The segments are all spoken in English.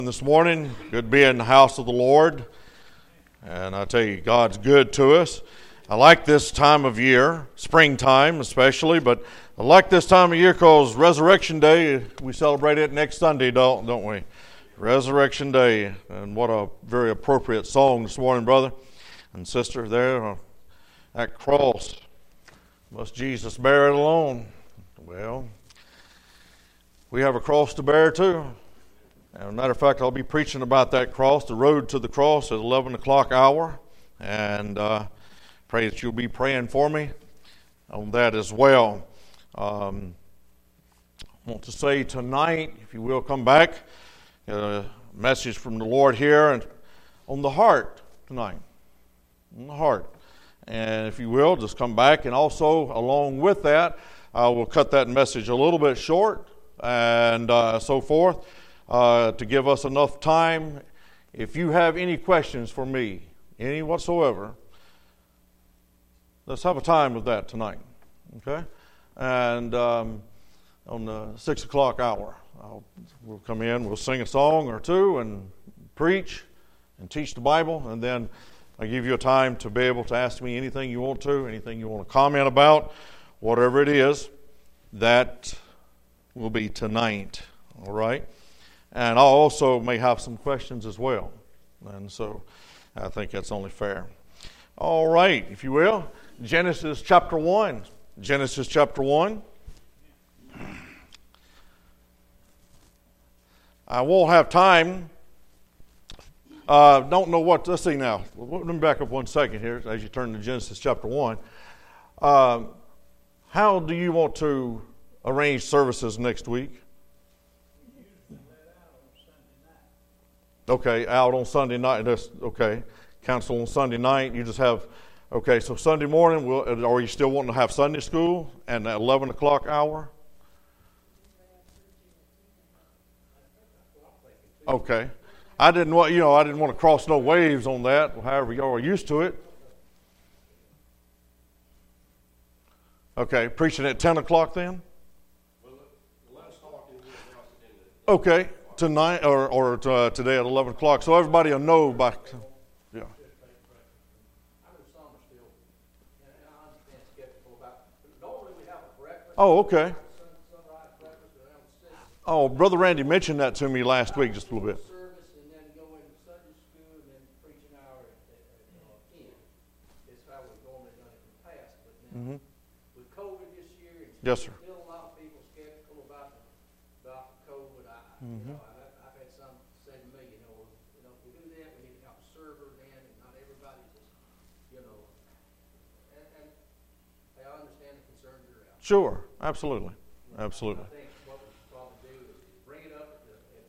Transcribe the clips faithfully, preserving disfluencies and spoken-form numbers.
This morning, good to be in the house of the Lord, and I tell you, God's good to us. I like this time of year, springtime especially, but I like this time of year because Resurrection Day, we celebrate it next Sunday, don't, don't we? Resurrection Day, and what a very appropriate song this morning, brother and sister, there, uh, that cross. Must Jesus bear it alone? Well, we have a cross to bear too. As a matter of fact, I'll be preaching about that cross, the road to the cross, at eleven o'clock hour. And uh, pray that you'll be praying for me on that as well. Um, I want to say tonight, if you will, come back, a message from the Lord here and on the heart tonight. On the heart. And if you will, just come back. And also, along with that, I will cut that message a little bit short and uh, so forth. Uh, to give us enough time. If you have any questions for me, any whatsoever, let's have a time with that tonight, okay? And um, on the six o'clock hour, I'll, we'll come in, we'll sing a song or two and preach and teach the Bible, and then I give you a time to be able to ask me anything you want to, anything you want to comment about, whatever it is, that will be tonight, all right? And I also may have some questions as well. And so I think that's only fair. All right, if you will, Genesis chapter one. Genesis chapter one. I won't have time. Uh, don't know what, let's see now. Let me back up one second here as you turn to Genesis chapter one. Uh, how do you want to arrange services next week? Okay, out on Sunday night. That's okay. Council on Sunday night. You just have, okay, so Sunday morning, will, are you still wanting to have Sunday school and at eleven o'clock hour? Okay. I didn't want, you know, I didn't want to cross no waves on that, however y'all are used to it. Okay, preaching at ten o'clock then? Okay. Tonight or, or uh, today at eleven o'clock, so everybody will know by. Yeah. Oh, okay. Oh, Brother Randy mentioned that to me last week just a little bit. Mm-hmm. With COVID this year, yes, sir. Still a lot of people skeptical about the, about COVID. I, mm-hmm. you know, Sure, absolutely, absolutely. I think what we should probably do is bring it up at the, at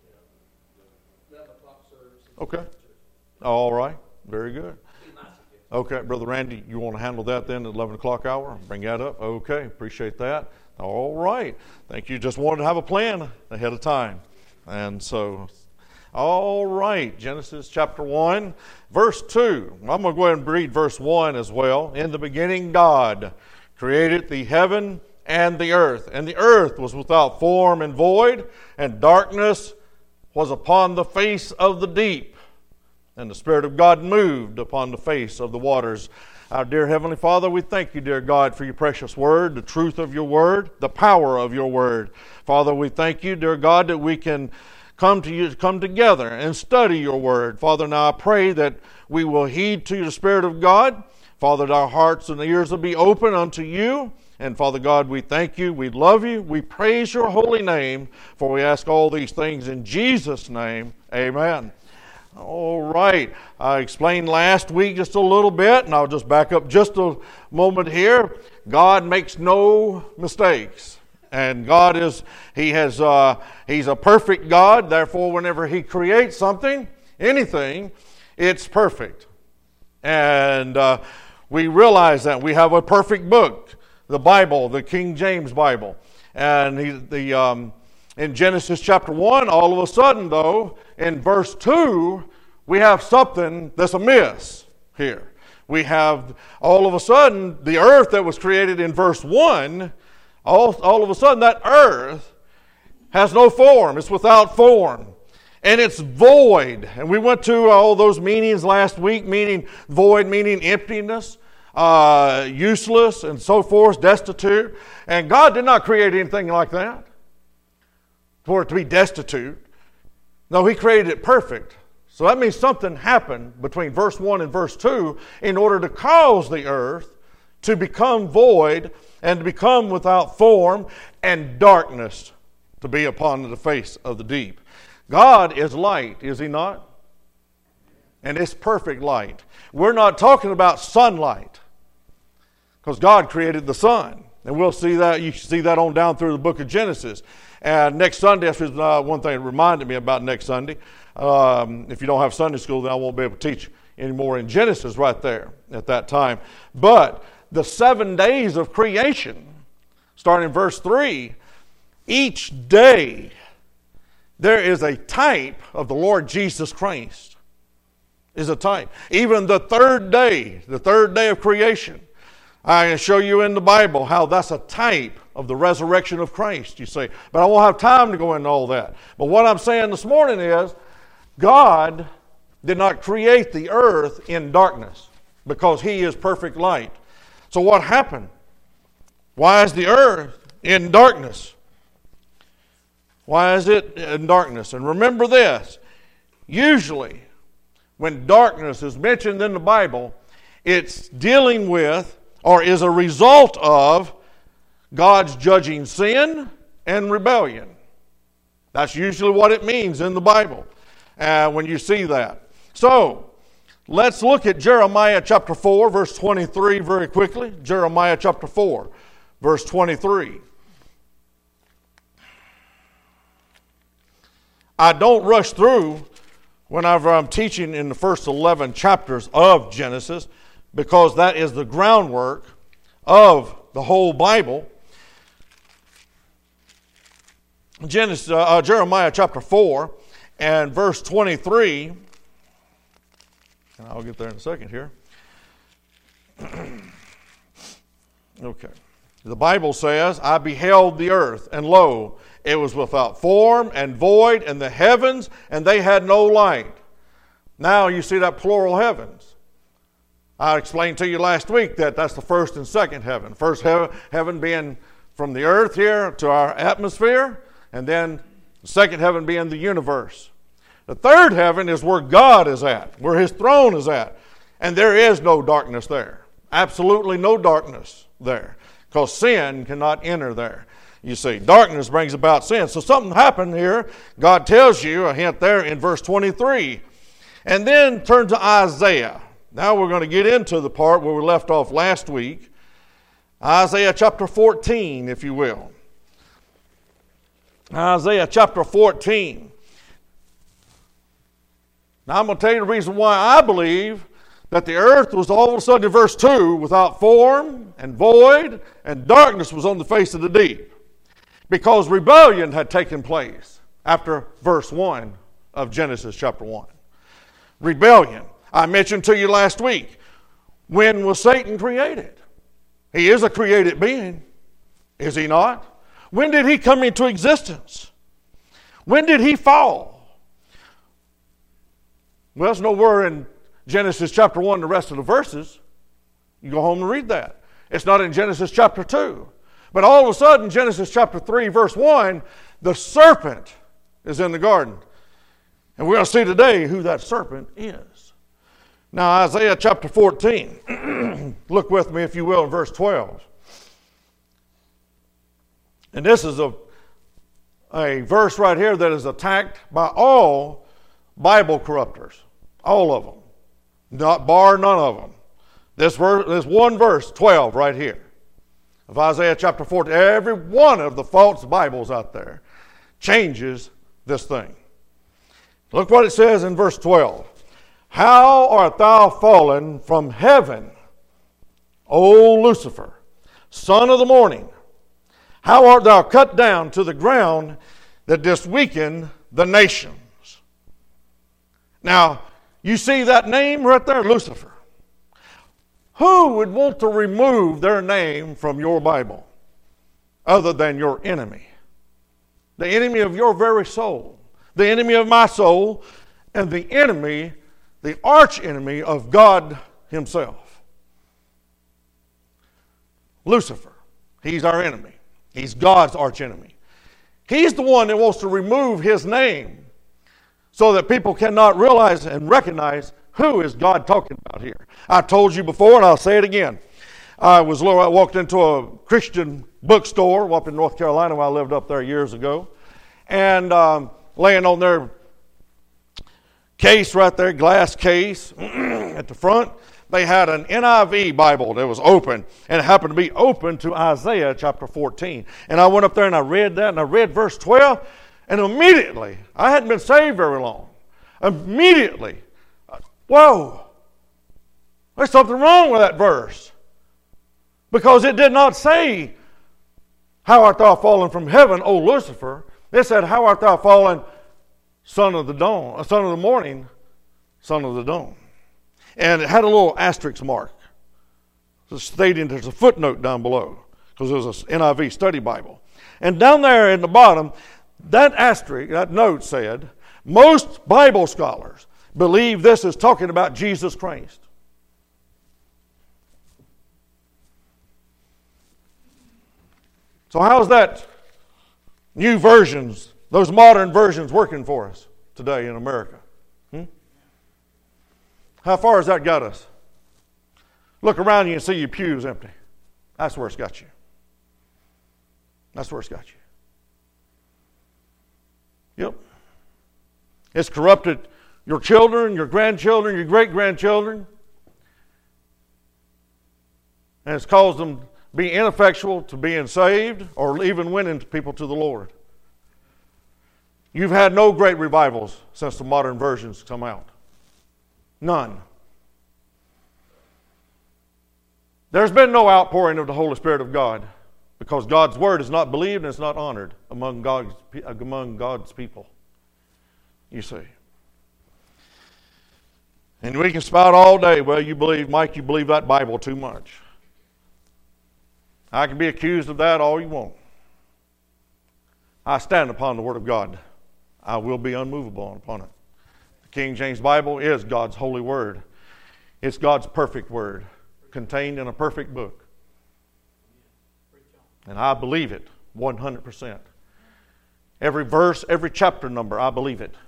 the eleven o'clock service. Okay. All right. Very good. Okay, Brother Randy, you want to handle that then at eleven o'clock hour? Bring that up. Okay, appreciate that. All right. Thank you. Just wanted to have a plan ahead of time. And so, all right, Genesis chapter one, verse two. I'm going to go ahead and read verse one as well. In the beginning, God created the heaven and the earth. And the earth was without form and void, and darkness was upon the face of the deep. And the Spirit of God moved upon the face of the waters. Our dear Heavenly Father, we thank you, dear God, for your precious word, the truth of your word, the power of your word. Father, we thank you, dear God, that we can come to you, come together and study your word. Father, now I pray that we will heed to the Spirit of God. Father, that our hearts and ears will be open unto you. And Father God, we thank you, we love you, we praise your holy name, for we ask all these things in Jesus' name. Amen. All right. I explained last week just a little bit, and I'll just back up just a moment here. God makes no mistakes. And God is, He has, uh, He's a perfect God. Therefore, whenever He creates something, anything, it's perfect. And uh, we realize that we have a perfect book, the Bible, the King James Bible. And he, the um, in Genesis chapter one, all of a sudden, though, in verse two, we have something that's amiss here. We have, all of a sudden, the earth that was created in verse one, all, all of a sudden, that earth has no form. It's without form. And it's void. And we went to all those meanings last week, meaning void, meaning emptiness, uh, useless, and so forth, destitute. And God did not create anything like that for it to be destitute. No, He created it perfect. So that means something happened between verse one and verse two in order to cause the earth to become void and to become without form and darkness to be upon the face of the deep. God is light, is He not? And it's perfect light. We're not talking about sunlight because God created the sun. And we'll see that, you see that on down through the book of Genesis. And next Sunday, this is uh, one thing that reminded me about next Sunday. Um, if you don't have Sunday school, then I won't be able to teach anymore in Genesis right there at that time. But the seven days of creation, starting in verse three, each day there is a type of the Lord Jesus Christ. Is a type. Even the third day, the third day of creation, I can show you in the Bible how that's a type of the resurrection of Christ, you say. But I won't have time to go into all that. But what I'm saying this morning is, God did not create the earth in darkness because He is perfect light. So what happened? Why is the earth in darkness? Why is it in darkness? And remember this, usually when darkness is mentioned in the Bible, it's dealing with or is a result of God's judging sin and rebellion. That's usually what it means in the Bible uh, when you see that. So, let's look at Jeremiah chapter four, verse twenty-three very quickly. Jeremiah chapter four, verse twenty-three. I don't rush through whenever I'm teaching in the first eleven chapters of Genesis because that is the groundwork of the whole Bible. Genesis, uh, Jeremiah chapter four and verse twenty-three, and I'll get there in a second here. Okay. The Bible says, I beheld the earth, and lo, it was without form and void, and the heavens, and they had no light. Now you see that plural heavens. I explained to you last week that that's the first and second heaven. First heaven, heaven being from the earth here to our atmosphere, and then the second heaven being the universe. The third heaven is where God is at, where His throne is at. And there is no darkness there. Absolutely no darkness there. Because sin cannot enter there. You see, darkness brings about sin. So something happened here. God tells you a hint there in verse twenty-three. And then turn to Isaiah. Now we're going to get into the part where we left off last week. Isaiah chapter fourteen, if you will. Isaiah chapter fourteen. Now I'm going to tell you the reason why I believe that the earth was all of a sudden in verse two without form and void and darkness was on the face of the deep. Because rebellion had taken place after verse one of Genesis chapter one. Rebellion. I mentioned to you last week, when was Satan created? He is a created being, is he not? When did he come into existence? When did he fall? Well, there's nowhere in Genesis chapter one, the rest of the verses. You go home and read that. It's not in Genesis chapter two. But all of a sudden, Genesis chapter three, verse one, the serpent is in the garden. And we're going to see today who that serpent is. Now, Isaiah chapter fourteen, look with me, if you will, in verse twelve. And this is a, a verse right here that is attacked by all Bible corruptors. All of them. Not bar none of them. This, verse, this one verse, twelve, right here, of Isaiah chapter fourteen. Every one of the false Bibles out there changes this thing. Look what it says in verse twelve. How art thou fallen from heaven, O Lucifer, son of the morning? How art thou cut down to the ground that didst weaken the nations? Now, you see that name right there, Lucifer. Who would want to remove their name from your Bible other than your enemy? The enemy of your very soul. the enemy of my soul, and the enemy, the arch enemy of God himself. Lucifer, he's our enemy. He's God's arch enemy. He's the one that wants to remove his name so that people cannot realize and recognize who is God talking about here. I told you before, and I'll say it again. I was I walked into a Christian bookstore up in North Carolina when I lived up there years ago, and um, laying on their case right there, glass case at the front, they had an N I V Bible that was open, and it happened to be open to Isaiah chapter fourteen. And I went up there and I read that, and I read verse twelve, and immediately, I hadn't been saved very long, immediately, whoa, there's something wrong with that verse. Because it did not say, how art thou fallen from heaven, O Lucifer? It said, how art thou fallen, son of the dawn, son of the morning, son of the dawn. And it had a little asterisk mark, stating there's a footnote down below, because it was an N I V study Bible. And down there in the bottom, that asterisk, that note said, most Bible scholars believe this is talking about Jesus Christ. So how's that new versions, those modern versions working for us today in America? Hmm? How far has that got us? Look around you and see your pews empty. That's where it's got you. That's where it's got you. Yep. It's corrupted your children, your grandchildren, your great-grandchildren. And it's caused them to be ineffectual to being saved or even winning people to the Lord. You've had no great revivals since the modern versions come out. None. There's been no outpouring of the Holy Spirit of God because God's Word is not believed and it's not honored among God's, among God's people. You see. And we can spout all day, well, you believe, Mike, you believe that Bible too much. I can be accused of that all you want. I stand upon the Word of God. I will be unmovable upon it. The King James Bible is God's holy Word. It's God's perfect Word, contained in a perfect book. And I believe it one hundred percent. Every verse, every chapter number, I believe it.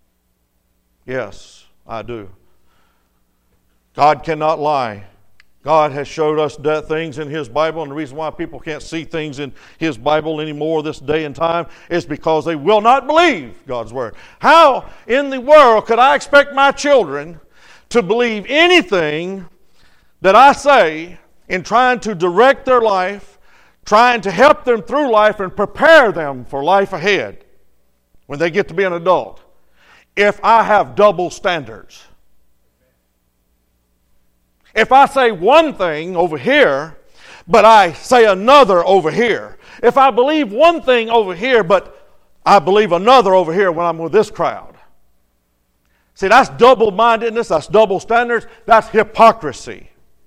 Yes, I do. God cannot lie. God has showed us things in His Bible, and the reason why people can't see things in His Bible anymore this day and time is because they will not believe God's Word. How in the world could I expect my children to believe anything that I say in trying to direct their life, trying to help them through life and prepare them for life ahead when they get to be an adult, if I have double standards? If I say one thing over here, but I say another over here. If I believe one thing over here, but I believe another over here when I'm with this crowd. See, that's double-mindedness, that's double standards, that's hypocrisy.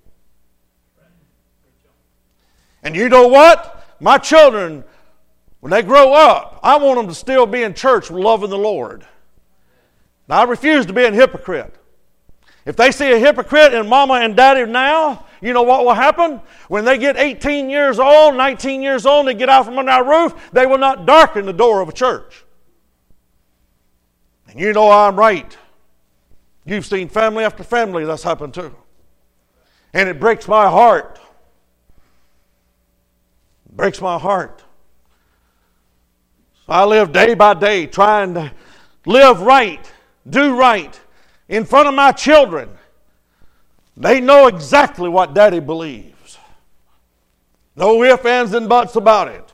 And you know what? My children, when they grow up, I want them to still be in church loving the Lord. Now, I refuse to be a hypocrite. If they see a hypocrite in mama and daddy now, you know what will happen? When they get eighteen years old, nineteen years old, and they get out from under our roof, they will not darken the door of a church. And you know I'm right. You've seen family after family that's happened too. And it breaks my heart. It breaks my heart. So I live day by day trying to live right, do right, in front of my children. They know exactly what Daddy believes. No ifs, ands, and buts about it.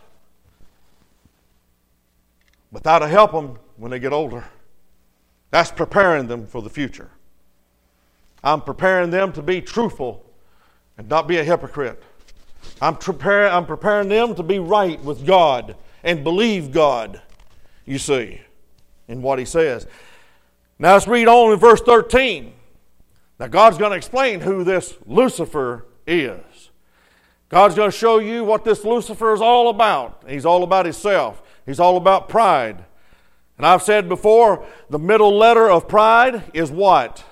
But that'll help them when they get older. That's preparing them for the future. I'm preparing them to be truthful and not be a hypocrite. I'm preparing, I'm preparing them to be right with God and believe God, you see, in what He says. Now let's read on in verse thirteen. Now God's going to explain who this Lucifer is. God's going to show you what this Lucifer is all about. He's all about himself. He's all about pride. And I've said before, the middle letter of pride is what?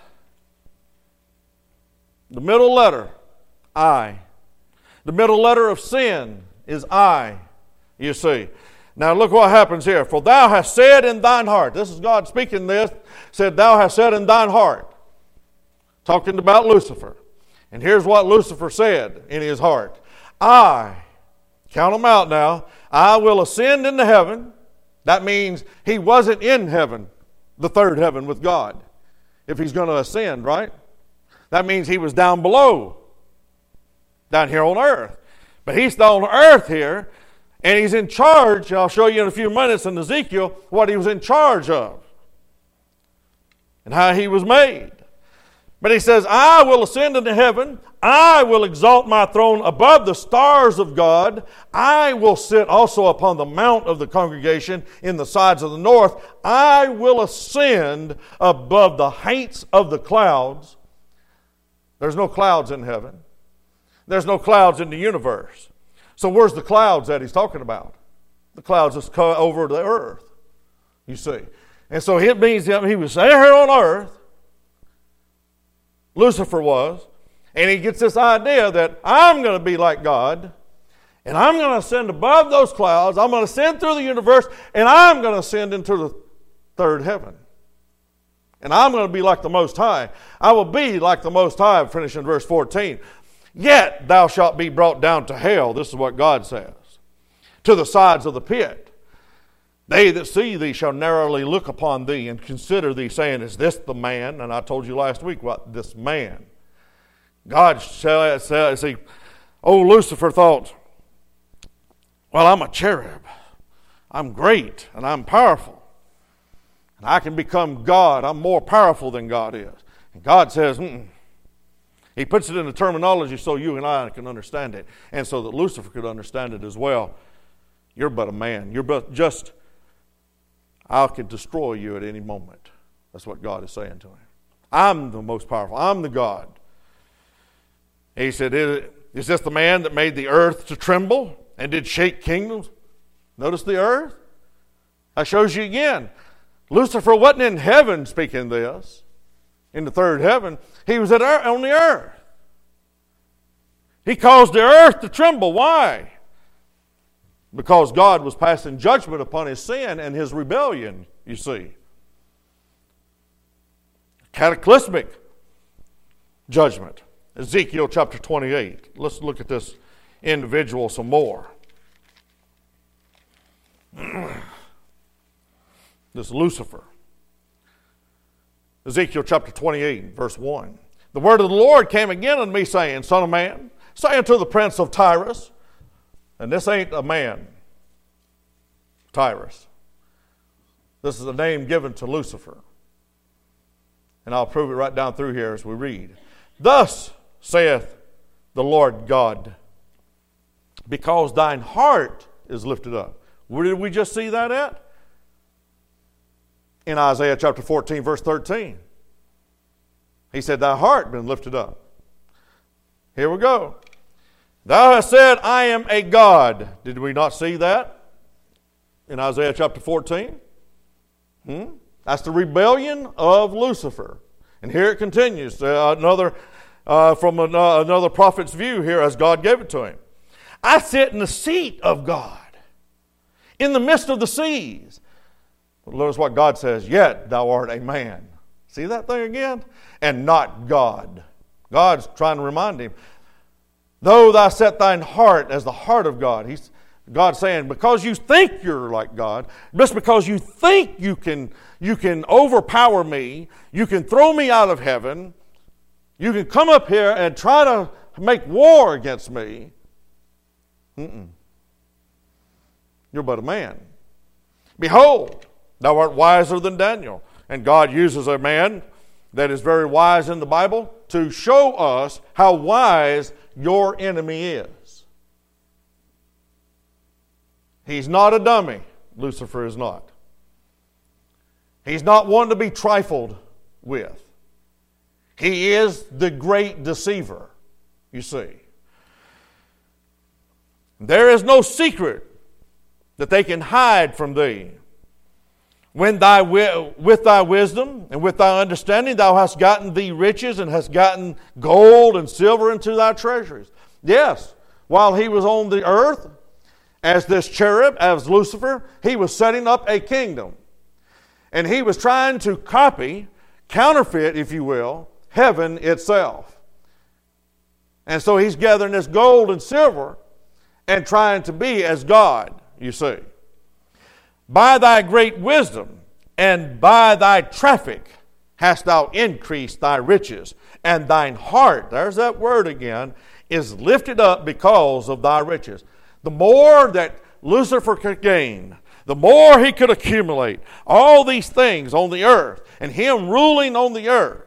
The middle letter, I. The middle letter of sin is I, you see. Now look what happens here. For thou hast said in thine heart, this is God speaking this, said, thou hast said in thine heart, talking about Lucifer. And here's what Lucifer said in his heart. I, count them out now, I will ascend into heaven. That means he wasn't in heaven, the third heaven with God, if he's going to ascend, right? That means he was down below, down here on earth. But he's on earth here, and he's in charge. I'll show you in a few minutes in Ezekiel what he was in charge of and how he was made. But he says, I will ascend into heaven. I will exalt my throne above the stars of God. I will sit also upon the mount of the congregation in the sides of the north. I will ascend above the heights of the clouds. There's no clouds in heaven. There's no clouds in the universe. So where's the clouds that he's talking about? The clouds that's over the earth, you see. And so it means that he was there on earth, Lucifer was, and he gets this idea that I'm going to be like God, and I'm going to ascend above those clouds, I'm going to ascend through the universe, and I'm going to ascend into the third heaven. And I'm going to be like the Most High. I will be like the Most High, finishing verse fourteen. Yet thou shalt be brought down to hell, this is what God says, to the sides of the pit. They that see thee shall narrowly look upon thee and consider thee, saying, is this the man? And I told you last week what this man. God said, see, oh, Lucifer thought, well, I'm a cherub. I'm great and I'm powerful. And I can become God. I'm more powerful than God is. And God says, mm-mm. He puts it in the terminology so you and I can understand it. And so that Lucifer could understand it as well. You're but a man. You're but just, I could destroy you at any moment. That's what God is saying to him. I'm the most powerful. I'm the God. He said, is this the man that made the earth to tremble and did shake kingdoms? Notice the earth. That shows you again. Lucifer wasn't in heaven speaking this, in the third heaven. He was at earth, on the earth. He caused the earth to tremble. Why? Because God was passing judgment upon his sin and his rebellion, you see. Cataclysmic judgment. Ezekiel chapter twenty-eight. Let's look at this individual some more. This Lucifer. Ezekiel chapter twenty-eight, verse one. The word of the Lord came again unto me, saying, Son of man, say unto the prince of Tyrus, and this ain't a man, Tyrus. This is a name given to Lucifer. And I'll prove it right down through here as we read. Thus saith the Lord God, because thine heart is lifted up. Where did we just see that at? In Isaiah chapter fourteen, verse thirteen. He said, thy heart been lifted up. Here we go. Thou hast said, I am a God. Did we not see that in Isaiah chapter fourteen? Hmm? That's the rebellion of Lucifer. And here it continues. Uh, another uh, from an, uh, another prophet's view here as God gave it to him. I sit in the seat of God, in the midst of the seas. But notice what God says, yet thou art a man. See that thing again? And not God. God's trying to remind him. Though thou set thine heart as the heart of God. He's God saying, because you think you're like God, just because you think you can, you can overpower me, you can throw me out of heaven, you can come up here and try to make war against me. Mm-mm. You're but a man. Behold, thou art wiser than Daniel. And God uses a man that is very wise in the Bible to show us how wise your enemy is. He's not a dummy. Lucifer is not. He's not one to be trifled with. He is the great deceiver, you see. There is no secret that they can hide from thee. When thy with thy wisdom and with thy understanding thou hast gotten thee riches and hast gotten gold and silver into thy treasuries. Yes, while he was on the earth, as this cherub, as Lucifer, he was setting up a kingdom. And he was trying to copy, counterfeit, if you will, heaven itself. And so he's gathering this gold and silver and trying to be as God, you see. By thy great wisdom and by thy traffic hast thou increased thy riches, and thine heart, there's that word again, is lifted up because of thy riches. The more that Lucifer could gain, the more he could accumulate all these things on the earth, and him ruling on the earth,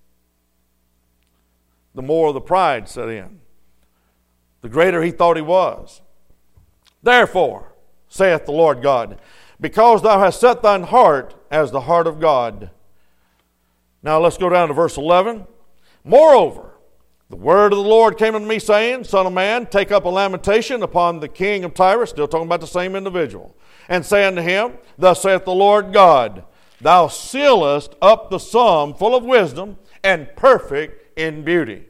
the more the pride set in, the greater he thought he was. Therefore, saith the Lord God, because thou hast set thine heart as the heart of God. Now let's go down to verse eleven. Moreover, the word of the Lord came unto me, saying, Son of man, take up a lamentation upon the king of Tyrus, still talking about the same individual, and say unto him, Thus saith the Lord God, Thou sealest up the sum full of wisdom and perfect in beauty.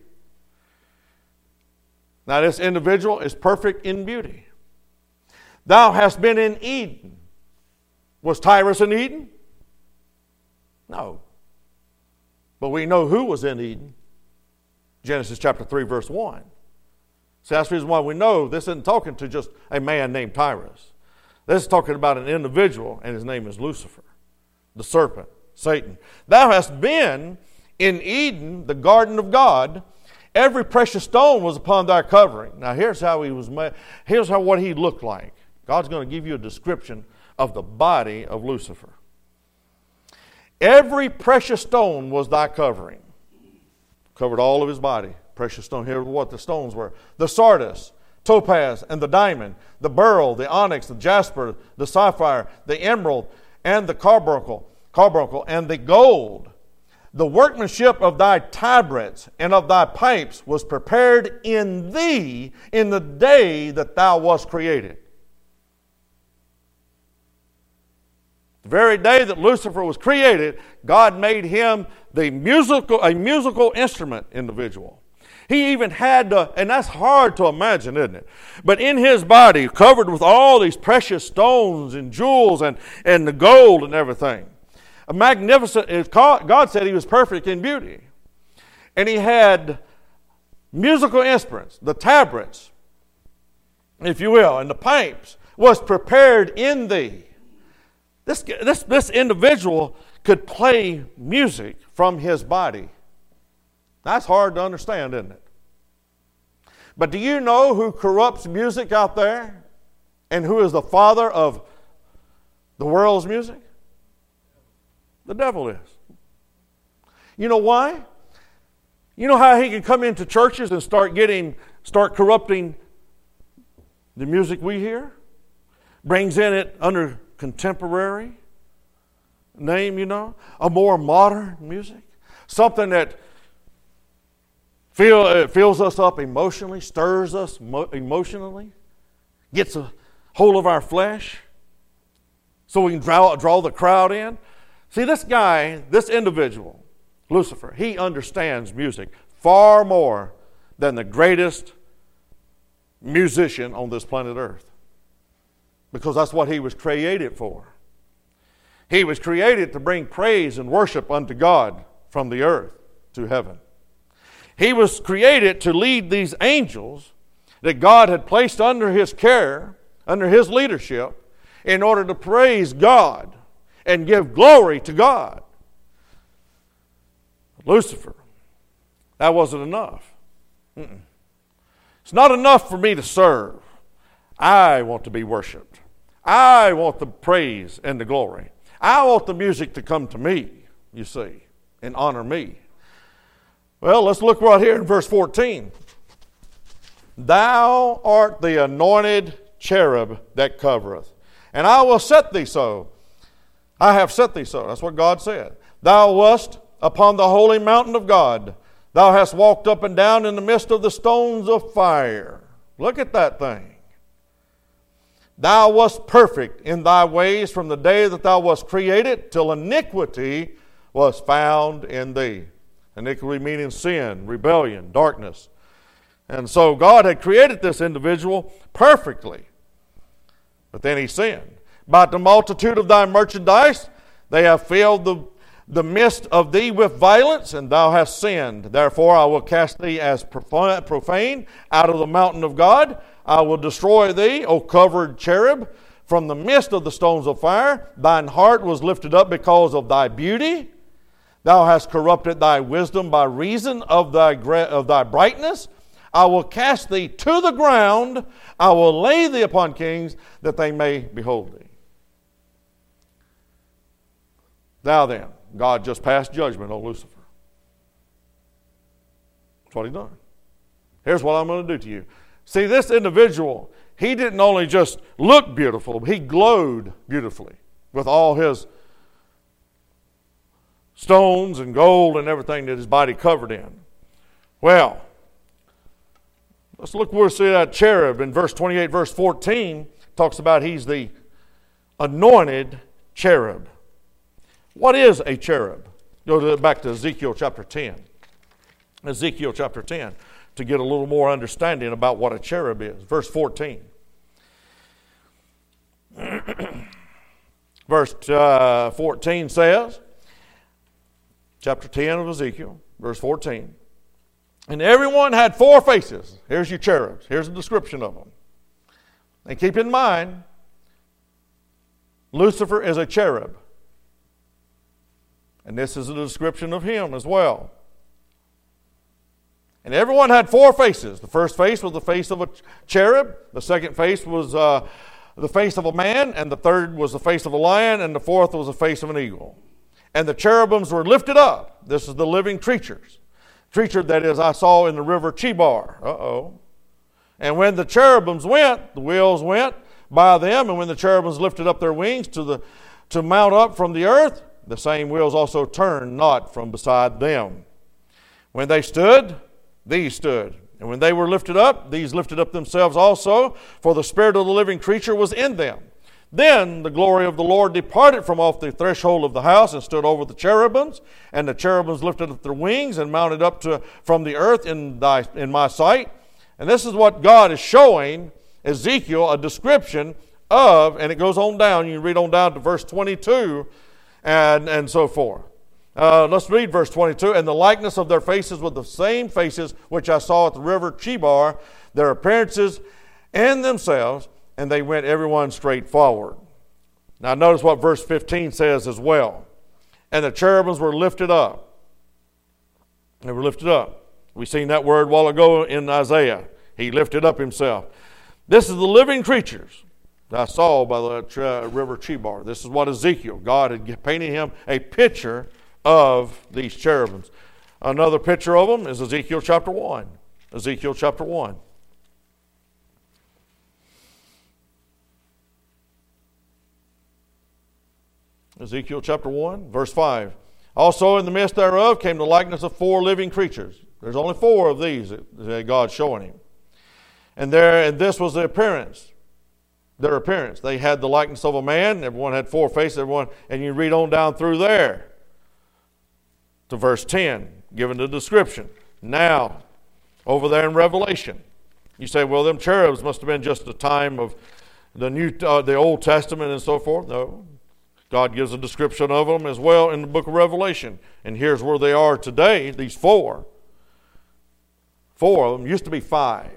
Now this individual is perfect in beauty. Thou hast been in Eden. Was Tyrus in Eden? No. But we know who was in Eden. Genesis chapter three, verse one. So that's the reason why we know this isn't talking to just a man named Tyrus. This is talking about an individual, and his name is Lucifer, the serpent, Satan. Thou hast been in Eden, the garden of God. Every precious stone was upon thy covering. Now here's how he was made. Here's how what he looked like. God's going to give you a description of the body of Lucifer. Every precious stone was thy covering. Covered all of his body. Precious stone. Here what the stones were. The sardius, topaz, and the diamond, the beryl, the onyx, the jasper, the sapphire, the emerald, and the carbuncle, carbuncle, and the gold. The workmanship of thy tabrets and of thy pipes was prepared in thee in the day that thou wast created. The very day that Lucifer was created, God made him the musical, a musical instrument individual. He even had to, and that's hard to imagine, isn't it? But in his body, covered with all these precious stones and jewels and, and the gold and everything. A magnificent, God said he was perfect in beauty. And he had musical instruments, the tabrets, if you will, and the pipes was prepared in thee. This, this, this individual could play music from his body. That's hard to understand, isn't it? But do you know who corrupts music out there? And who is the father of the world's music? The devil is. You know why? You know how he can come into churches and start getting, start corrupting the music we hear? Brings in it under contemporary name, you know, a more modern music, something that feel, it fills us up emotionally, stirs us mo- emotionally, gets a hold of our flesh so we can draw, draw the crowd in. See, this guy, this individual, Lucifer, he understands music far more than the greatest musician on this planet Earth. Because that's what he was created for. He was created to bring praise and worship unto God from the earth to heaven. He was created to lead these angels that God had placed under his care, under his leadership, in order to praise God and give glory to God. Lucifer, that wasn't enough. Mm-mm. It's not enough for me to serve. I want to be worshiped. I want the praise and the glory. I want the music to come to me, you see, and honor me. Well, let's look right here in verse fourteen. Thou art the anointed cherub that covereth, and I will set thee so. I have set thee so. That's what God said. Thou wast upon the holy mountain of God. Thou hast walked up and down in the midst of the stones of fire. Look at that thing. Thou wast perfect in thy ways from the day that thou wast created, till iniquity was found in thee. Iniquity meaning sin, rebellion, darkness. And so God had created this individual perfectly. But then he sinned. By the multitude of thy merchandise, they have filled the, the midst of thee with violence, and thou hast sinned. Therefore I will cast thee as profane out of the mountain of God. I will destroy thee, O covered cherub, from the midst of the stones of fire. Thine heart was lifted up because of thy beauty. Thou hast corrupted thy wisdom by reason of thy, of thy brightness. I will cast thee to the ground. I will lay thee upon kings, that they may behold thee. Now then, God just passed judgment on Lucifer. That's what he done. Here's what I'm going to do to you. See, this individual, he didn't only just look beautiful, he glowed beautifully with all his stones and gold and everything that his body covered in. Well, let's look where we see that cherub in verse twenty-eight, verse fourteen, talks about he's the anointed cherub. What is a cherub? Go to, back to Ezekiel chapter ten. Ezekiel chapter ten, to get a little more understanding about what a cherub is. Verse fourteen. Verse uh, fourteen says, chapter ten of Ezekiel, verse fourteen. And everyone had four faces. Here's your cherubs. Here's a description of them. And keep in mind, Lucifer is a cherub. And this is a description of him as well. And everyone had four faces. The first face was the face of a cherub. The second face was uh, the face of a man. And the third was the face of a lion. And the fourth was the face of an eagle. And the cherubims were lifted up. This is the living creatures. Creature that is I saw in the river Chebar. Uh-oh. And when the cherubims went, the wheels went by them. And when the cherubims lifted up their wings to the to mount up from the earth, the same wheels also turned not from beside them. When they stood, these stood. And when they were lifted up, these lifted up themselves also, for the spirit of the living creature was in them. Then the glory of the Lord departed from off the threshold of the house and stood over the cherubims. And the cherubims lifted up their wings and mounted up to from the earth in thy in my sight. And this is what God is showing Ezekiel, a description of, and it goes on down. You can read on down to verse twenty-two and, and so forth. Uh, let's read verse twenty-two. And the likeness of their faces were the same faces which I saw at the river Chebar, their appearances and themselves, and they went everyone straight forward. Now notice what verse fifteen says as well. And the cherubims were lifted up. They were lifted up. We seen that word a while ago in Isaiah. He lifted up himself. This is the living creatures that I saw by the uh, river Chebar. This is what Ezekiel, God had painted him a picture of these cherubims. Another picture of them is Ezekiel chapter one. Ezekiel chapter one. Ezekiel chapter one, verse five. Also in the midst thereof came the likeness of four living creatures. There's only four of these that God's showing him. And there, and this was the appearance. Their appearance. They had the likeness of a man. Everyone had four faces. Everyone, and you read on down through there to verse ten, given the description. Now, over there in Revelation, you say, well, them cherubs must have been just the time of the New, uh, the Old Testament and so forth. No. God gives a description of them as well in the book of Revelation. And here's where they are today, these four. Four of them, used to be five.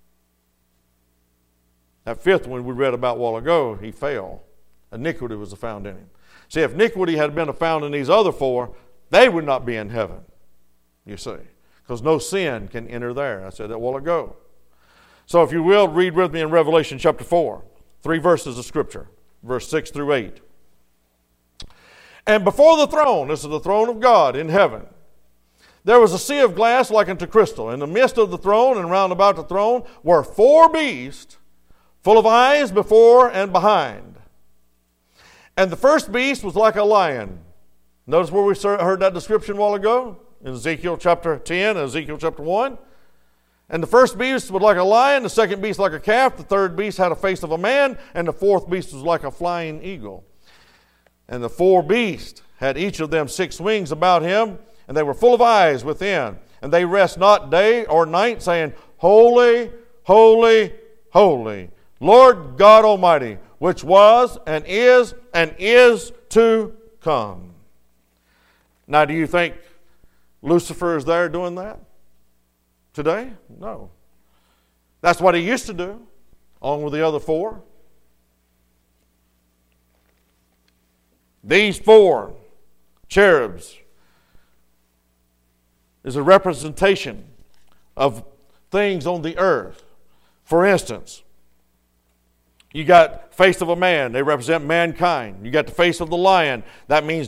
That fifth one we read about a while ago, he fell. Iniquity was found in him. See, if iniquity had been found in these other four, they would not be in heaven, you see. Because no sin can enter there. I said that a while ago. So if you will, read with me in Revelation chapter four. Three verses of Scripture. Verse six through eight. And before the throne, this is the throne of God in heaven, there was a sea of glass like unto crystal. In the midst of the throne and round about the throne were four beasts, full of eyes before and behind. And the first beast was like a lion. Notice where we heard that description a while ago? In Ezekiel chapter ten and Ezekiel chapter one. And the first beast was like a lion, the second beast like a calf, the third beast had a face of a man, and the fourth beast was like a flying eagle. And the four beasts had each of them six wings about him, and they were full of eyes within. And they rest not day or night, saying, Holy, holy, holy, Lord God Almighty, which was and is and is to come. Now, do you think Lucifer is there doing that today? No. That's what he used to do, along with the other four. These four cherubs is a representation of things on the earth. For instance, you got face of a man, they represent mankind. You got the face of the lion, that means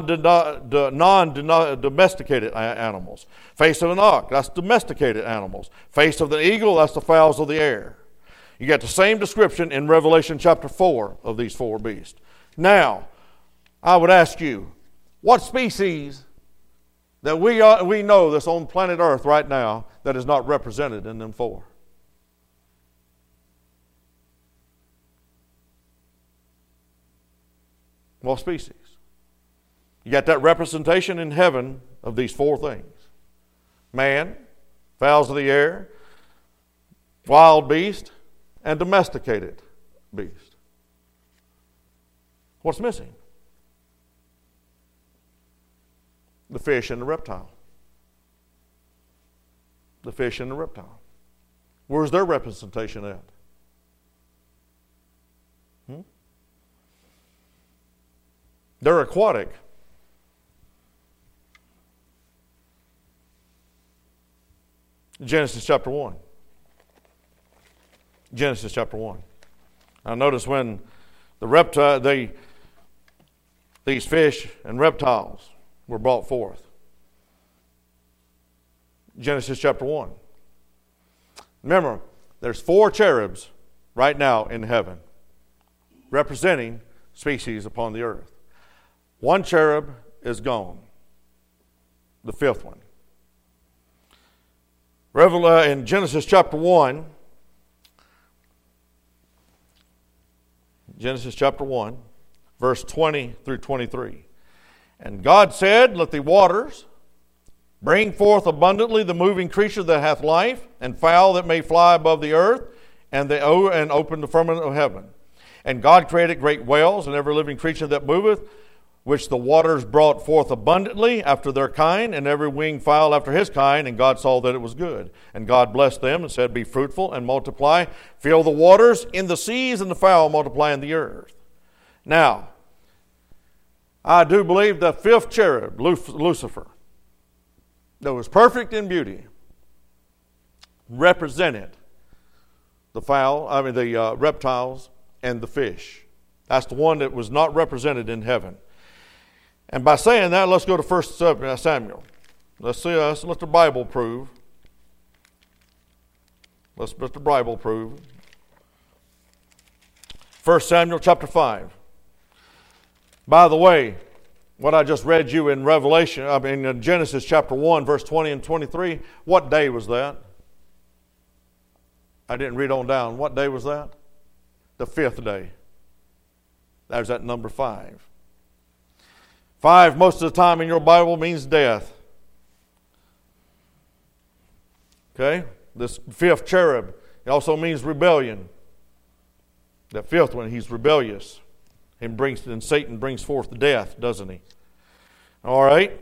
non-domesticated animals. Face of an ox, that's domesticated animals. Face of the eagle, that's the fowls of the air. You got the same description in Revelation chapter four of these four beasts. Now, I would ask you, what species that we are, we know that's on planet Earth right now that is not represented in them four? What species? You got that representation in heaven of these four things. Man, fowls of the air, wild beast, and domesticated beast. What's missing? The fish and the reptile. The fish and the reptile. Where's their representation at? Hmm? They're aquatic. Genesis chapter one. Genesis chapter one. Now notice when the reptile, they, these fish and reptiles were brought forth. Genesis chapter one. Remember, there's four cherubs right now in heaven representing species upon the earth. One cherub is gone. The fifth one. Revel- uh, in Genesis chapter one, Genesis chapter one, verse twenty through twenty-three. And God said, Let the waters bring forth abundantly the moving creature that hath life, and fowl that may fly above the earth, and, the, and open the firmament of heaven. And God created great whales, and every living creature that moveth, which the waters brought forth abundantly after their kind, and every winged fowl after his kind. And God saw that it was good. And God blessed them and said, Be fruitful and multiply, fill the waters in the seas, and the fowl multiply in the earth. Now, I do believe the fifth cherub, Lucifer, that was perfect in beauty, represented the fowl, I mean the uh, reptiles and the fish. That's the one that was not represented in heaven. And by saying that, let's go to First Samuel. Let's see, let's let the Bible prove. Let's let the Bible prove. First Samuel chapter five. By the way, what I just read you in Revelation, I mean in Genesis chapter one, verse twenty and twenty-three, what day was that? I didn't read on down. What day was that? The fifth day. There's that number five. Five, most of the time in your Bible, means death. Okay? This fifth cherub, it also means rebellion. That fifth one, he's rebellious. And brings and Satan brings forth death, doesn't he? All right.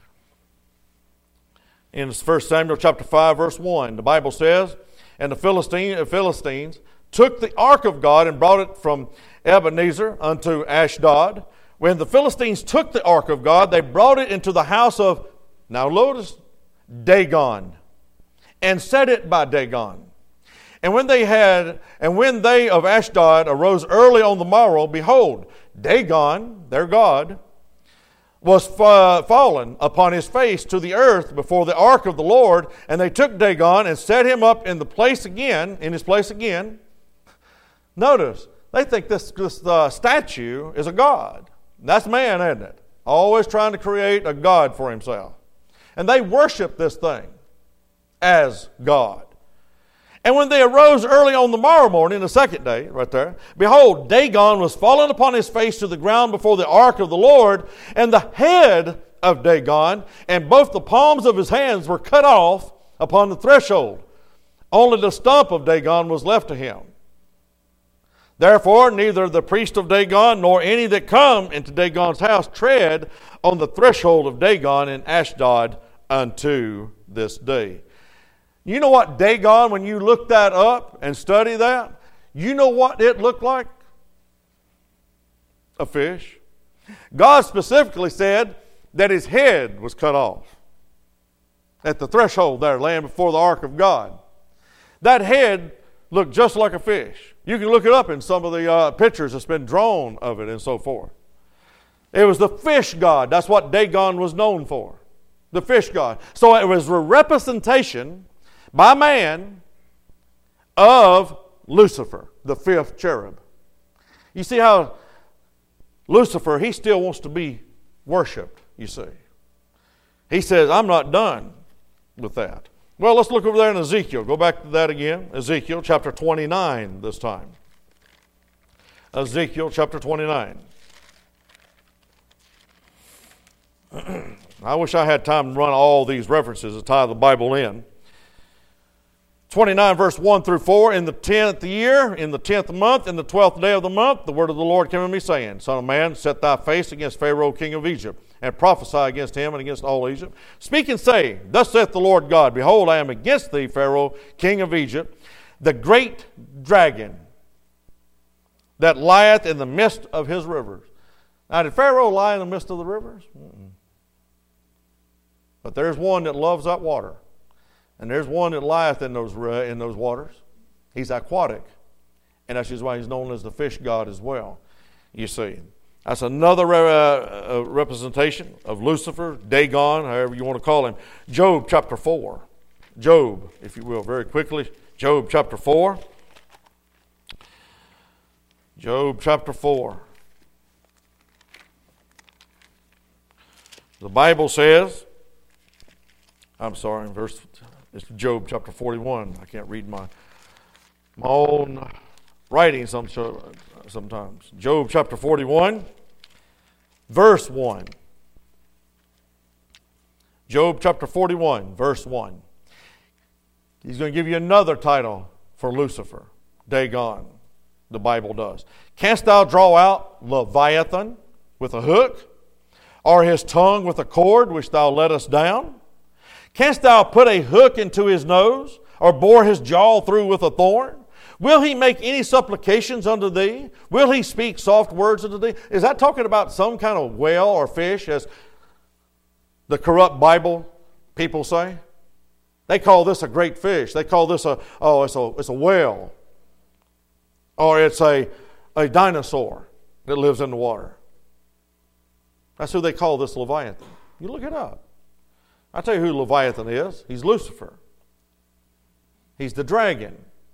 In First Samuel chapter five, verse one, the Bible says, And the Philistine, Philistines took the ark of God and brought it from Ebenezer unto Ashdod. When the Philistines took the ark of God, they brought it into the house of, now notice, Dagon, and set it by Dagon. And when they had, and when they of Ashdod arose early on the morrow, behold, Dagon, their god, was fa- fallen upon his face to the earth before the ark of the Lord. And they took Dagon and set him up in the place again, in his place again. Notice, they think this, this uh, statue is a god. That's man, isn't it? Always trying to create a god for himself. And they worship this thing as God. And when they arose early on the morrow morning, the second day, right there, behold, Dagon was fallen upon his face to the ground before the ark of the Lord, and the head of Dagon and both the palms of his hands were cut off upon the threshold. Only the stump of Dagon was left to him. Therefore, neither the priest of Dagon nor any that come into Dagon's house tread on the threshold of Dagon in Ashdod unto this day. You know what Dagon, when you look that up and study that, you know what it looked like? A fish. God specifically said that his head was cut off at the threshold there, laying before the ark of God. That head looked just like a fish. You can look it up in some of the uh, pictures that's been drawn of it and so forth. It was the fish god. That's what Dagon was known for. The fish god. So it was a representation by man of Lucifer, the fifth cherub. You see how Lucifer, he still wants to be worshipped, you see. He says, I'm not done with that. Well, let's look over there in Ezekiel. Go back to that again. Ezekiel chapter twenty-nine this time. Ezekiel chapter twenty-nine. I wish I had time to run all these references to tie the Bible in. twenty-nine verse one through four, in the tenth year, in the tenth month, in the twelfth day of the month, the word of the Lord came to me, saying, Son of man, set thy face against Pharaoh king of Egypt, and prophesy against him and against all Egypt. Speak and say, Thus saith the Lord God, Behold, I am against thee, Pharaoh king of Egypt, the great dragon that lieth in the midst of his rivers. Now, did Pharaoh lie in the midst of the rivers? Mm-mm. But there's one that loves that water. And there's one that lieth in those, uh, in those waters. He's aquatic. And that's just why he's known as the fish god as well, you see. That's another uh, uh, representation of Lucifer, Dagon, however you want to call him. Job chapter four. Job, if you will, very quickly. Job chapter four. Job chapter four. The Bible says, I'm sorry, verse, it's Job chapter forty-one. I can't read my, my own writing some, sometimes. Job chapter forty-one, verse one. Job chapter forty-one, verse one. He's going to give you another title for Lucifer, Dagon, the Bible does. Canst thou draw out Leviathan with a hook, or his tongue with a cord which thou lettest down? Canst thou put a hook into his nose, or bore his jaw through with a thorn? Will he make any supplications unto thee? Will he speak soft words unto thee? Is that talking about some kind of whale or fish, as the corrupt Bible people say? They call this a great fish. They call this a, oh, it's a, it's a whale. Or it's a, a dinosaur that lives in the water. That's who they call this Leviathan. You look it up. I'll tell you who Leviathan is. He's Lucifer. He's the dragon.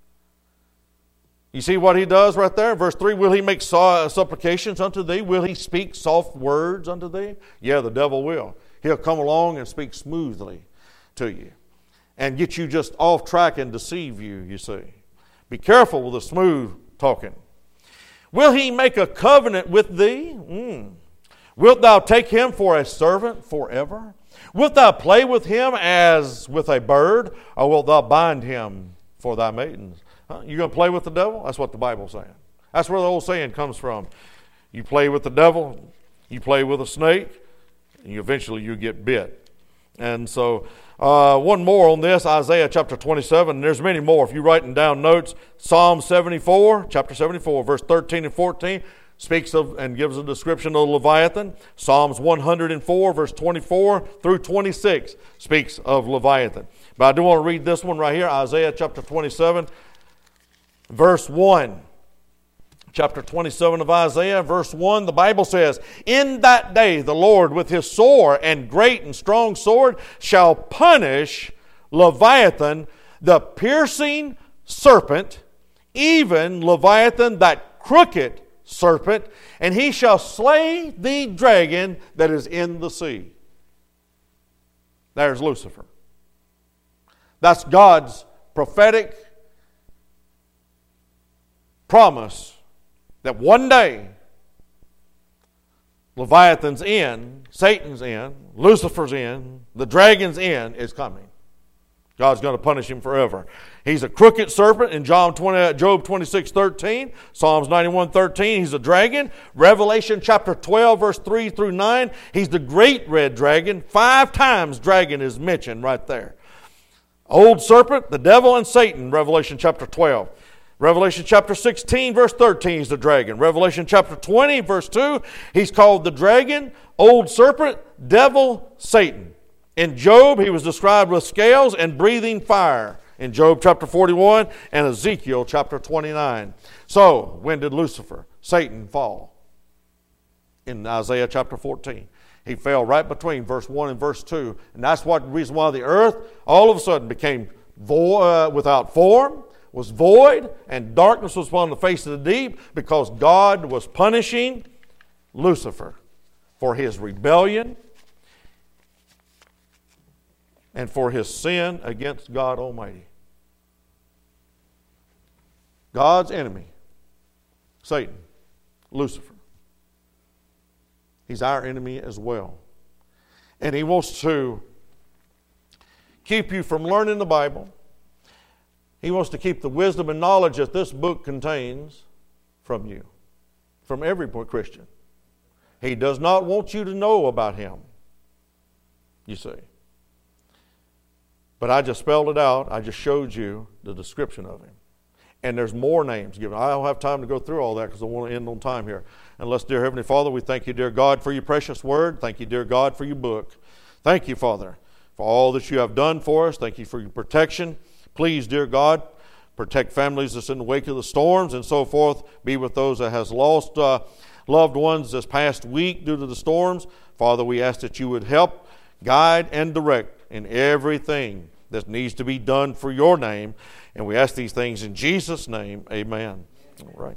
You see what he does right there? Verse three, will he make supplications unto thee? Will he speak soft words unto thee? Yeah, the devil will. He'll come along and speak smoothly to you and get you just off track and deceive you, you see. Be careful with the smooth talking. Will he make a covenant with thee? Mm. Wilt thou take him for a servant forever? Wilt thou play with him as with a bird, or wilt thou bind him for thy maidens? Huh? You going to play with the devil? That's what the Bible's saying. That's where the old saying comes from. You play with the devil, you play with a snake, and you eventually you get bit. And so, uh, one more on this, Isaiah chapter twenty-seven. And there's many more. If you're writing down notes, Psalm seventy-four, chapter seventy-four, verse thirteen and fourteen. Speaks of and gives a description of Leviathan. Psalms one hundred four, verse twenty-four through twenty-six speaks of Leviathan. But I do want to read this one right here, Isaiah chapter twenty-seven, verse one. Chapter twenty-seven of Isaiah, verse one, the Bible says, In that day the Lord with his sore and great and strong sword shall punish Leviathan, the piercing serpent, even Leviathan, that crooked serpent, and he shall slay the dragon that is in the sea. There's Lucifer. That's God's prophetic promise that one day Leviathan's end, Satan's end, Lucifer's end, the dragon's end is coming. God's going to punish him forever. He's a crooked serpent in John twenty, Job twenty-six thirteen, Psalms ninety-one thirteen. He's a dragon. Revelation chapter twelve, verse three through nine. He's the great red dragon. Five times dragon is mentioned right there. Old serpent, the devil, and Satan, Revelation chapter twelve. Revelation chapter sixteen, verse thirteen, he's the dragon. Revelation chapter twenty, verse two, he's called the dragon, old serpent, devil, Satan. In Job, he was described with scales and breathing fire. In Job chapter forty-one and Ezekiel chapter twenty-nine. So, when did Lucifer, Satan, fall? In Isaiah chapter fourteen. He fell right between verse one and verse two. And that's what the reason why the earth all of a sudden became vo- uh, without form, was void, and darkness was upon the face of the deep, because God was punishing Lucifer for his rebellion and for his sin against God Almighty. God's enemy, Satan, Lucifer, he's our enemy as well. And he wants to keep you from learning the Bible. He wants to keep the wisdom and knowledge that this book contains from you, from every Christian. He does not want you to know about him, you see. But I just spelled it out. I just showed you the description of him. And there's more names given. I don't have time to go through all that because I want to end on time here. Unless, dear Heavenly Father, we thank you, dear God, for your precious word. Thank you, dear God, for your book. Thank you, Father, for all that you have done for us. Thank you for your protection. Please, dear God, protect families that's in the wake of the storms and so forth. Be with those that has lost uh, loved ones this past week due to the storms. Father, we ask that you would help, guide, and direct in everything that needs to be done for your name. And we ask these things in Jesus' name. Amen. All right.